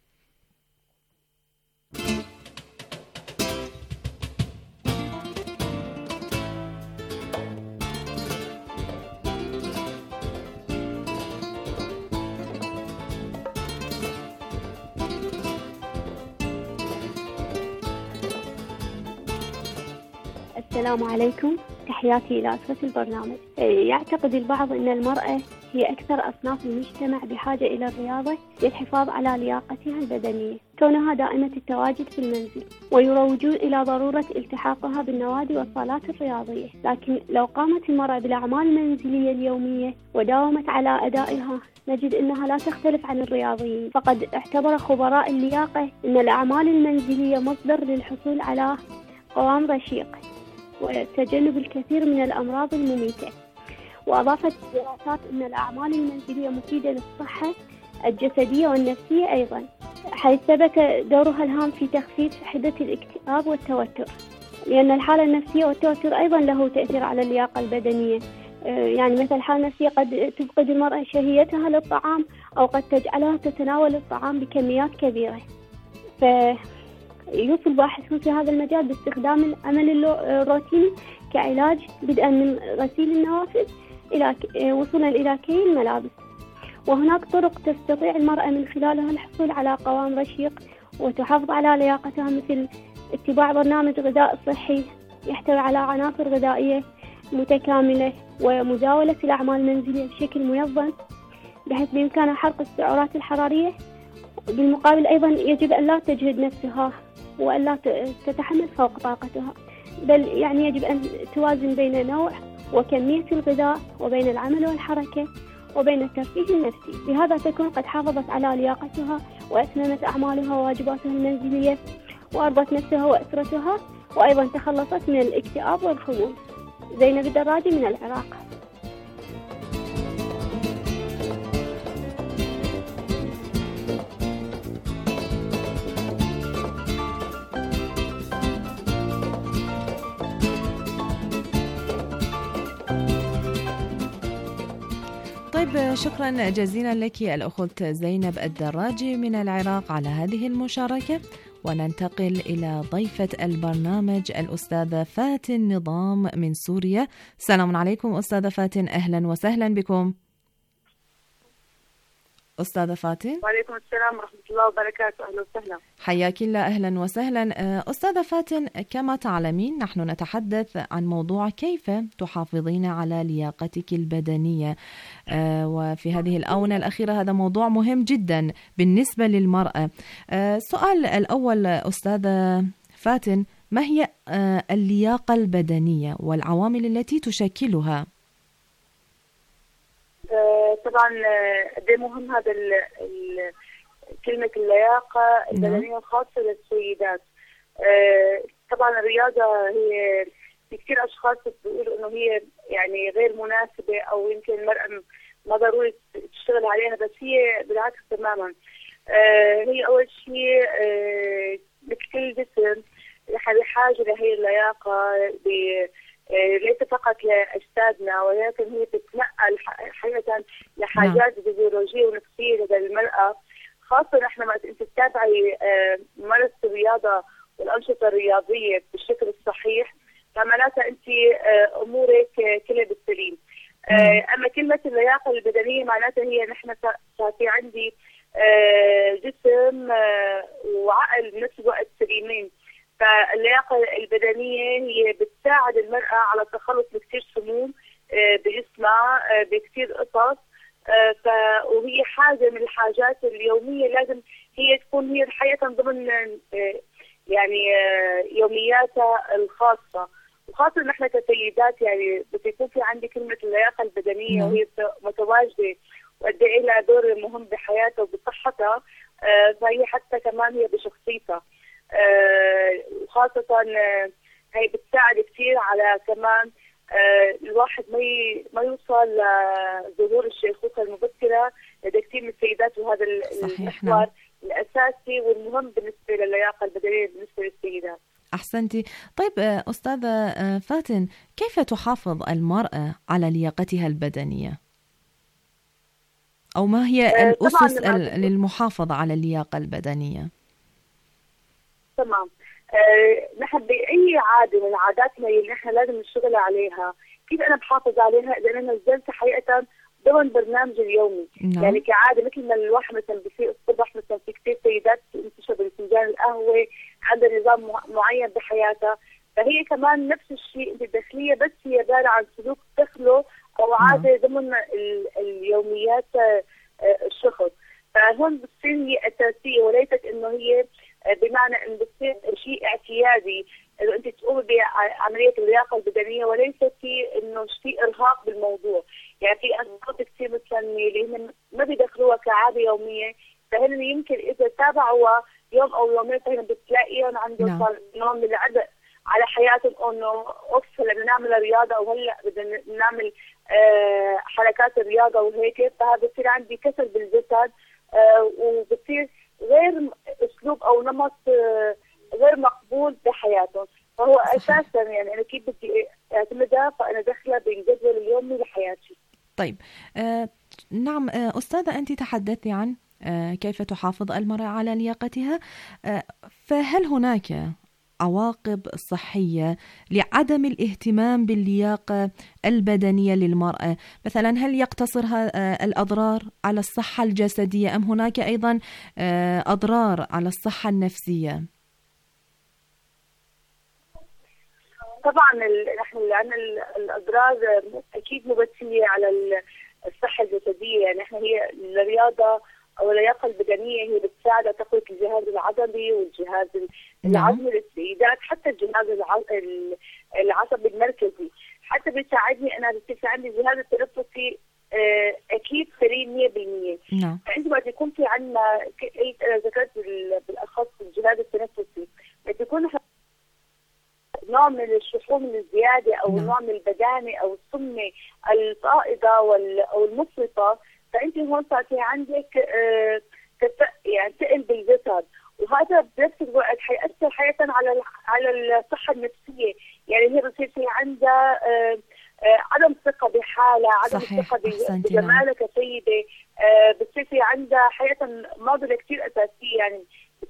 السلام عليكم، تحياتي إلى أسرة البرنامج. يعتقد البعض أن المرأة هي أكثر أصناف المجتمع بحاجة إلى الرياضة للحفاظ على لياقتها البدنية، كونها دائمة التواجد في المنزل، ويروجون إلى ضرورة التحاقها بالنوادي والصالات الرياضية. لكن لو قامت المرأة بالأعمال المنزلية اليومية وداومت على أدائها، نجد أنها لا تختلف عن الرياضيين. فقد اعتبر خبراء اللياقة أن الأعمال المنزلية مصدر للحصول على قوام رشيق وتجنب الكثير من الأمراض المميتة. وأضافت الدراسات أن الأعمال المنزلية مفيدة للصحة الجسدية والنفسية أيضا، حيث ثبت دورها الهام في تخفيف حدة الاكتئاب والتوتر، لأن الحالة النفسية والتوتر أيضا له تأثير على اللياقة البدنية. يعني مثل الحالة النفسية قد تفقد المرأة شهيتها للطعام، أو قد تجعلها تتناول الطعام بكميات كبيرة. ف يوصي الباحثون في هذا المجال باستخدام العمل الروتيني كعلاج، بدءا من غسيل النوافذ إلى وصولا إلى كي الملابس. وهناك طرق تستطيع المرأة من خلالها الحصول على قوام رشيق وتحافظ على لياقتها، مثل اتباع برنامج غذاء صحي يحتوي على عناصر غذائية متكاملة، ومزاولة الأعمال المنزلية بشكل منظم بحيث بإمكانها حرق السعرات الحرارية. بالمقابل أيضا يجب أن لا تجهد نفسها وأن لا تتحمل فوق طاقتها، بل يعني يجب أن توازن بين نوع وكمية الغذاء، وبين العمل والحركة، وبين الترفيه النفسي. بهذا تكون قد حافظت على لياقتها وأتممت أعمالها وواجباتها المنزلية، وأرضت نفسها وأسرتها، وأيضا تخلصت من الاكتئاب والخمول. زينب الدراجي من العراق. طيب، شكرا جزيلا لك الأخت زينب الدراجي من العراق على هذه المشاركة. وننتقل إلى ضيفة البرنامج الأستاذة فاتن نظام من سوريا. السلام عليكم أستاذة فاتن، أهلا وسهلا بكم. أستاذة فاتن. وعليكم السلام ورحمة الله وبركاته، أهلا وسهلا. حياك الله، أهلا وسهلا. أستاذة فاتن، كما تعلمين نحن نتحدث عن موضوع كيف تحافظين على لياقتك البدنية، وفي هذه الآونة الأخيرة هذا موضوع مهم جدا بالنسبة للمرأة. السؤال الأول أستاذة فاتن، ما هي اللياقة البدنية والعوامل التي تشكلها؟ طبعا ده مهم هذا ال ال كلمة اللياقة البدنية الخاصة للسيدات. طبعا الرياضة هي في كثير أشخاص بيقولوا إنه هي يعني غير مناسبة أو يمكن المرأة ما ضروري تشتغل عليها، بس هي بالعكس تماما. هي أول شيء بكل جسم بحاجة لهي اللياقة، ليس فقط لأجسادنا ولكن هي تتنقل حقيقة لحاجات فيزيولوجية ونفسية لدى المرأة، خاصة نحن ما أنت تتابعي ممارسة الرياضة والأنشطة الرياضية بالشكل الصحيح، فمعناتها أنت أمورك كلها بالسليم. أما كلمة اللياقة البدنية معناتها هي نحن في عندي جسم وعقل بنفس الوقت سليمين. فاللياقة البدنية هي بتساعد المرأة على التخلص من كثير سموم بجسمها بكثير قصص، وهي حاجة من الحاجات اليومية لازم هي تكون هي الحقيقة ضمن يعني يومياتها الخاصة، وخاصة نحن كسيدات يعني بتكون في عندي كلمة اللياقة البدنية وهي متواجدة وقد ايه لها دور مهم بحياتها وبصحتها، فهي حتى كمان هي بشخصيتها، وخاصة هي بتساعد كثير على كمان الواحد ما ما يوصل لظهور الشيخوخة المبكرة لدى كثير من السيدات، وهذا المحور الأساسي والمهم بالنسبة للياقة البدنية بالنسبة للسيدات. أحسنتي. طيب أستاذة فاتن، كيف تحافظ المرأة على لياقتها البدنية؟ أو ما هي الأسس للمحافظة على اللياقة البدنية؟ تمام. آه، نحن بأي عادة من عاداتنا اللي نحن لازم نشتغل عليها، كيف أنا بحافظ عليها؟ إذا أنا نزلت حقيقة ضمن برنامج اليومي. نعم. يعني كعادة مثل ما الواحد مثلا بيصير الصبح مثلا في كثير سيدات تشرب فنجان القهوة، عندها نظام معين بحياتها، فهي كمان نفس الشيء انت الداخلية، بس هي عبارة عن سلوك دخله أو عادة نعم. ضمن اليوميات الشخص. فهون بتصير هي أساسية وليست إنه هي بمعنى إنه بتصير شيء اعتيادي إنه أنت تقوم بعملية اللياقة البدنية، وليس في إنه شيء إرهاق بالموضوع. يعني في أشخاص كثير مثلا اللي هم ما بيدخلوها كعادة يومية، فهن يمكن إذا تابعوها يوم أو يومين فهن بتلاقيهم عندهم صار نوع من العبء على حياتهم، إنه أوف هلا بدنا نعمل رياضة أو هلا بدنا نعمل آه حركات الرياضة وهيك، فهذا بصير عندي كسل بالجسد آه وبصير غير أسلوب أو نمط آه غير مقبول بحياتهم. فهو أساسا يعني أنا كيف بدي أعتمدها، فأنا داخلة بالجدول اليومي لحياتي. طيب آه نعم آه أستاذة، أنت تحدثتي عن آه كيف تحافظ المرأة على لياقتها، آه فهل هناك عواقب صحية لعدم الاهتمام باللياقة البدنية للمرأة؟ مثلا هل يقتصر الأضرار على الصحة الجسدية أم هناك أيضا أضرار على الصحة النفسية؟ طبعا نحن عندنا الأضرار أكيد مبتسمة على الصحة الجسدية. يعني نحن هي الرياضة أو اللياقة البدنية هي بتساعد على تقوية الجهاز العضلي والجهاز العظمي للسيدات، حتى الجهاز العصبي المركزي، حتى بتساعدني أنا بتصير عندي الجهاز التنفسي أكيد سليم مية بالمية. نعم. عندما يكون في عندنا ذكرت بالأخص الجهاز التنفسي، يكون نوع من الشحوم الزيادة أو نعم. نوع من البدانة أو السمنة الفائضة أو المفرطة، فأنت هون صار في عندك آه يعني ثقل بالجسد، وهذا بنفس الوقت حيأثر حقيقة على على الصحة النفسية. يعني هي بصير في عندها آه آه عدم ثقة بحالها، عدم ثقة بجمالها كسيدة، آه بتصير في عندها حقيقة معضلة كثير أساسية. يعني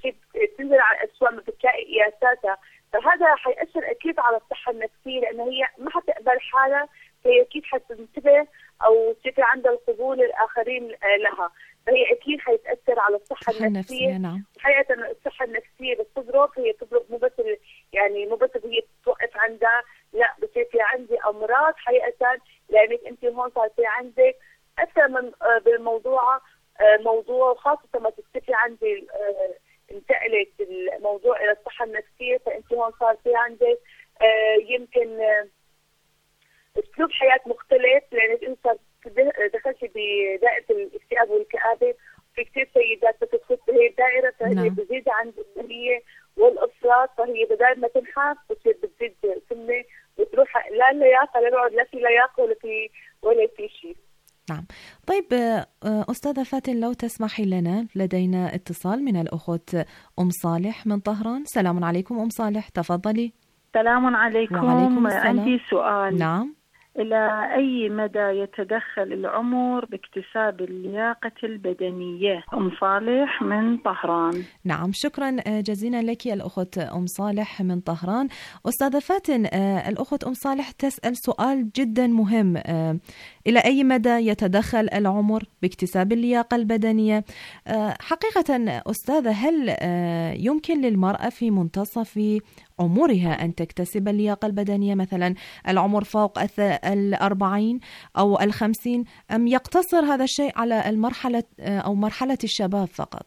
بتصير تنزل على الأسواق ما بتلاقي قياساتها، فهذا حيأثر أكيد على الصحة النفسية، لأنه هي ما حتقبل حالها، فهي أكيد حتنتبه أو تصير عندها القبول الآخرين لها، فهي أكيد حيتأثر على الصحة النفسية. النفسية نعم. حقيقة الصحة النفسية بس تضرب، هي تضرب مو بس يعني مو بس هي توقف عندها، لا بصير في عندي أمراض حقيقة، لأنك أنت هون صار في عندك أكثر من بالموضوع موضوع، خاصة ما تصير عندي انتقلت الموضوع إلى الصحة النفسية، فأنت هون صار في عندك يمكن أسلوب حياة مختلف، لأنك أنت دخلت بدائرة الاكتئاب والكآبة. في كثير سيدات بتدخل بهي الدائرة، فهي بتزيد عند السمية والإفراط، فهي بدل ما تنحف بتصير بتزيد سمنة وتروح لا لياقة، لا يقعد لا في لياقة ولا في ولا في شيء. نعم. طيب أستاذة فاتن، لو تسمحي لنا، لدينا اتصال من الأخت أم صالح من طهران. سلام عليكم أم صالح، تفضلي. سلام عليكم. وعليكم السلام. عندي سؤال. نعم. إلى أي مدى يتدخل العمر باكتساب اللياقة البدنية؟ أم صالح من طهران. نعم، شكرا جزيلا لك الأخت أم صالح من طهران. أستاذة فاتن، الأخت أم صالح تسأل سؤال جدا مهم، إلى أي مدى يتدخل العمر باكتساب اللياقة البدنية؟ حقيقة أستاذة، هل يمكن للمرأة في منتصف عمرها أن تكتسب اللياقة البدنية، مثلا العمر فوق الأربعين أو الخمسين، أم يقتصر هذا الشيء على المرحلة أو مرحلة الشباب فقط؟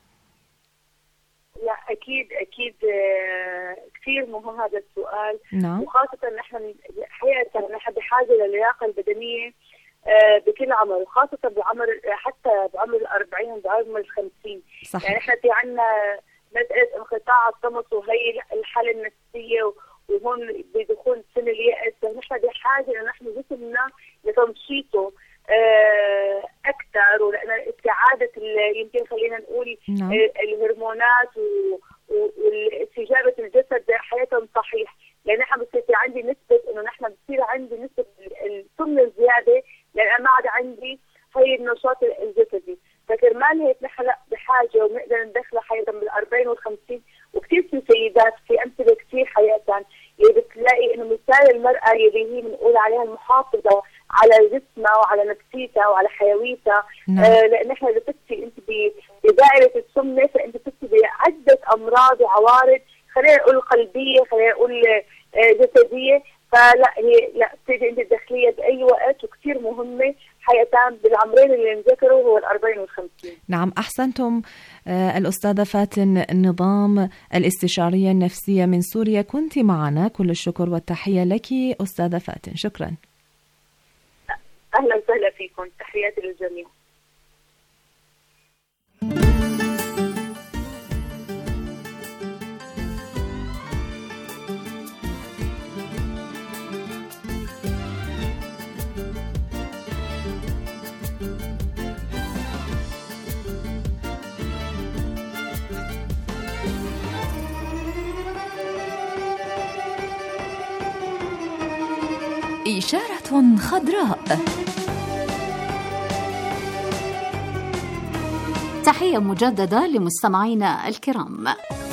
لا أكيد أكيد كثير مهم هذا السؤال. نعم. وخاصة نحن حقيقة نحن بحاجة للياقة البدنية بكل عمر، وخاصة بعمر حتى بعمر الأربعين وبعمر الخمسين. صحيح. يعني نحن في عنا مسألة انقطاع الطمس وهي الحالة النفسية، وهون بدخول سن اليأس، نحن بحاجة نحن جسمنا لتنشيطه أكثر، ولأن استعادة يمكن خلينا نقول نعم. الهرمونات واستجابة الجسد حياة صحيح، لأن نحن بصير عندي نسبة إنه نحن بصير عندي نسبة السمنة الزيادة، لأن ما عاد عندي هي النشاط الجسدي، فكرمال هيك نحن بحاجة وبنقدر ندخل حياة بالأربعين والخمسين. وكثير في سيدات في أمثلة كثير حياة اللي بتلاقي إنه مثال المرأة اللي هي بنقول عليها المحافظة على جسمها وعلى نفسيتها وعلى حيويتها. نعم. آه لأن إحنا إذا بتحكي أنت بدائرة السمنة، فأنت بتحكي بعدة أمراض وعوارض، خلينا نقول قلبية، خلينا نقول آه جسدية، فلا هي لا بتيجي أنت الداخلية بأي وقت، وكثير مهمة حياتان بالعمرين اللي نذكروا هو الأربعين والخمسين. نعم، أحسنتم. آه الأستاذة فاتن، النظام الاستشارية النفسية من سوريا، كنت معنا. كل الشكر والتحية لك أستاذة فاتن، شكرا. أهلا وسهلا فيكم، تحياتي للجميع. إشارة خضراء. تحية مجددة لمستمعينا الكرام.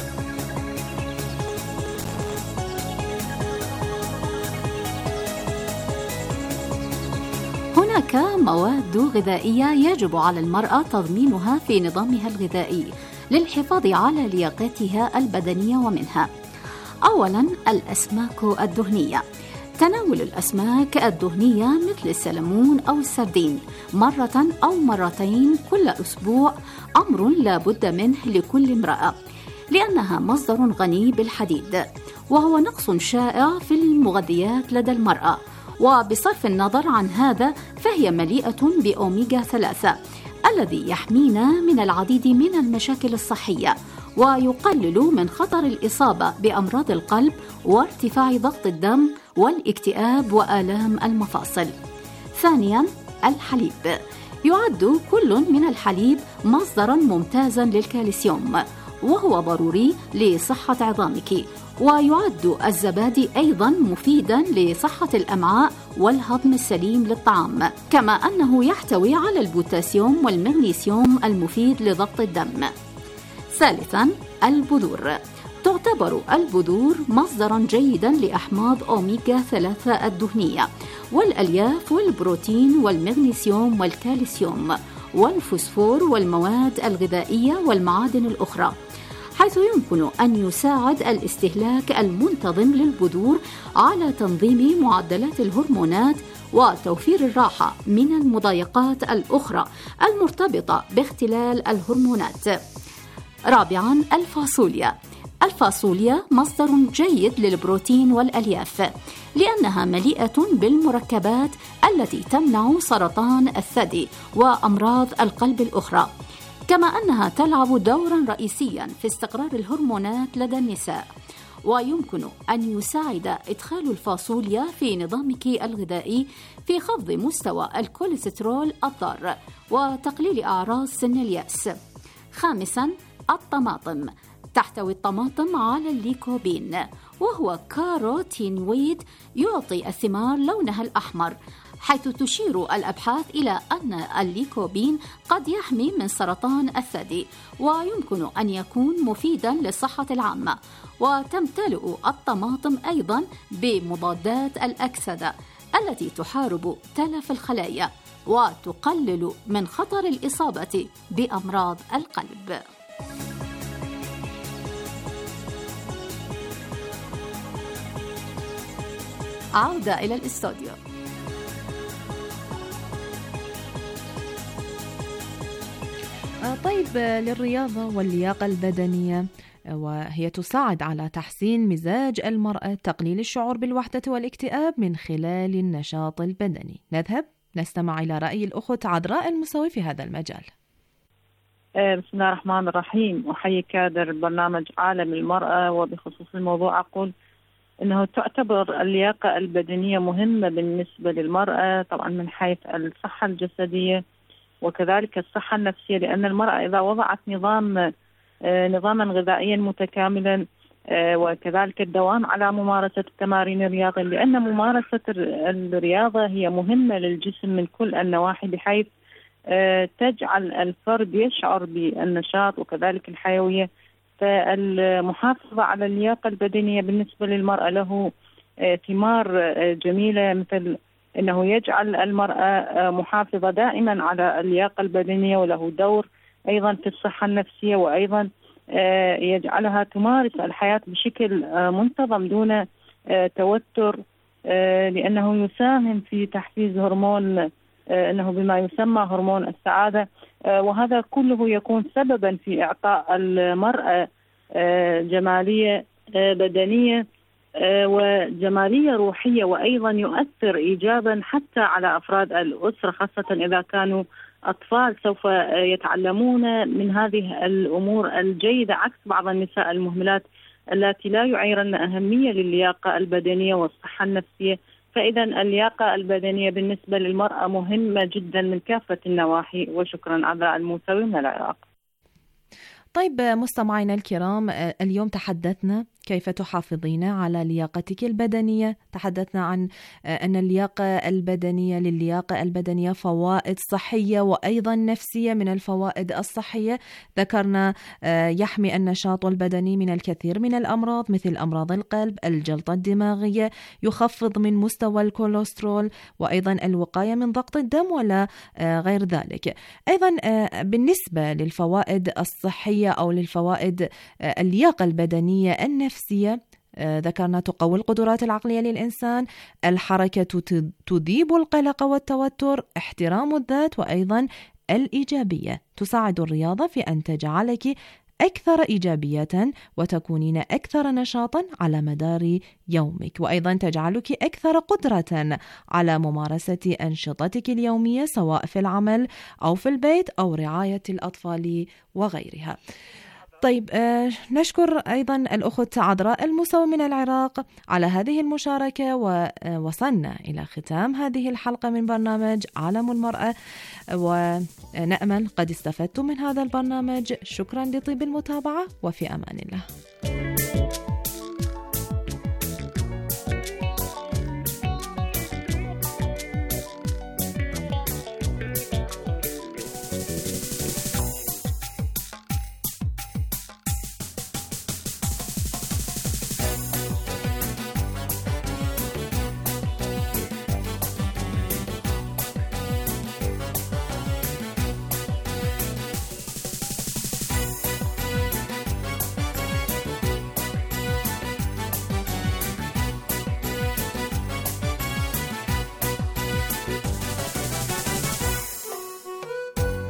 هناك مواد غذائية يجب على المرأة تضمينها في نظامها الغذائي للحفاظ على لياقتها البدنية، ومنها أولاً الأسماك الدهنية. تناول الأسماك الدهنية مثل السلمون أو السردين مرة أو مرتين كل أسبوع أمر لا بد منه لكل امرأة، لأنها مصدر غني بالحديد، وهو نقص شائع في المغذيات لدى المرأة. وبصرف النظر عن هذا فهي مليئة بأوميغا ثلاثة الذي يحمينا من العديد من المشاكل الصحية، ويقلل من خطر الإصابة بأمراض القلب وارتفاع ضغط الدم والاكتئاب وآلام المفاصل. ثانياً الحليب. يعد كل من الحليب مصدراً ممتازاً للكالسيوم، وهو ضروري لصحة عظامك. ويعد الزبادي أيضاً مفيداً لصحة الأمعاء والهضم السليم للطعام، كما أنه يحتوي على البوتاسيوم والمغنيسيوم المفيد لضغط الدم. ثالثا البذور. تعتبر البذور مصدرا جيدا لأحماض أوميغا ثلاثة الدهنية والألياف والبروتين والمغنيسيوم والكالسيوم والفوسفور والمواد الغذائية والمعادن الأخرى، حيث يمكن أن يساعد الاستهلاك المنتظم للبذور على تنظيم معدلات الهرمونات وتوفير الراحة من المضايقات الأخرى المرتبطة باختلال الهرمونات. رابعا الفاصوليا. الفاصوليا مصدر جيد للبروتين والألياف لأنها مليئة بالمركبات التي تمنع سرطان الثدي وأمراض القلب الأخرى، كما أنها تلعب دورا رئيسيا في استقرار الهرمونات لدى النساء. ويمكن أن يساعد إدخال الفاصوليا في نظامك الغذائي في خفض مستوى الكوليسترول الضار وتقليل أعراض سن اليأس. خامسا الطماطم. تحتوي الطماطم على الليكوبين، وهو كاروتينويد يعطي الثمار لونها الأحمر، حيث تشير الأبحاث إلى أن الليكوبين قد يحمي من سرطان الثدي ويمكن أن يكون مفيدا للصحة العامة. وتمتلئ الطماطم أيضا بمضادات الأكسدة التي تحارب تلف الخلايا وتقلل من خطر الإصابة بأمراض القلب. عودة إلى الاستوديو. طيب، للرياضة واللياقة البدنية، وهي تساعد على تحسين مزاج المرأة، تقليل الشعور بالوحدة والاكتئاب من خلال النشاط البدني. نذهب نستمع إلى رأي الأخت عذراء المساوي في هذا المجال. بسم الله الرحمن الرحيم. أحيي كادر برنامج عالم المرأة، وبخصوص الموضوع أقول أنه تعتبر اللياقة البدنية مهمة بالنسبة للمرأة، طبعا من حيث الصحة الجسدية وكذلك الصحة النفسية، لأن المرأة إذا وضعت نظام نظاما غذائيا متكاملا وكذلك الدوام على ممارسة التمارين الرياضية، لأن ممارسة الرياضة هي مهمة للجسم من كل النواحي، بحيث تجعل الفرد يشعر بالنشاط وكذلك الحيوية. فالمحافظة على اللياقة البدنية بالنسبة للمرأة له ثمار جميلة، مثل أنه يجعل المرأة محافظة دائما على اللياقة البدنية، وله دور أيضا في الصحة النفسية، وأيضا يجعلها تمارس الحياة بشكل منتظم دون توتر، لأنه يساهم في تحفيز هرمون أنه بما يسمى هرمون السعادة، وهذا كله يكون سببا في إعطاء المرأة جمالية بدنية وجمالية روحية، وأيضا يؤثر إيجابا حتى على أفراد الأسرة، خاصة إذا كانوا أطفال سوف يتعلمون من هذه الأمور الجيدة، عكس بعض النساء المهملات التي لا يعيرن أهمية للياقة البدنية والصحة النفسية. فإذا اللياقة البدنية بالنسبة للمرأة مهمة جدا من كافة النواحي. وشكرا. عذراء الموسوي من العراق. طيب مستمعينا الكرام، اليوم تحدثنا كيف تحافظين على لياقتك البدنية. تحدثنا عن أن اللياقة البدنية للياقة البدنية فوائد صحية وأيضا نفسية. من الفوائد الصحية ذكرنا يحمي النشاط البدني من الكثير من الأمراض مثل أمراض القلب، الجلطة الدماغية، يخفض من مستوى الكوليسترول، وأيضا الوقاية من ضغط الدم ولا غير ذلك. أيضا بالنسبة للفوائد الصحية أو للفوائد اللياقة البدنية النفسية، ذكرنا تقوي القدرات العقلية للإنسان، الحركة تذيب القلق والتوتر، احترام الذات، وأيضا الإيجابية. تساعد الرياضة في أن تجعلك أكثر إيجابية وتكونين أكثر نشاطا على مدار يومك، وأيضا تجعلك أكثر قدرة على ممارسة أنشطتك اليومية سواء في العمل أو في البيت أو رعاية الأطفال وغيرها. طيب آه نشكر أيضا الأخت عذراء المساوي من العراق على هذه المشاركة، ووصلنا إلى ختام هذه الحلقة من برنامج عالم المرأة، ونأمل قد استفدتم من هذا البرنامج. شكرا لطيب المتابعة، وفي أمان الله.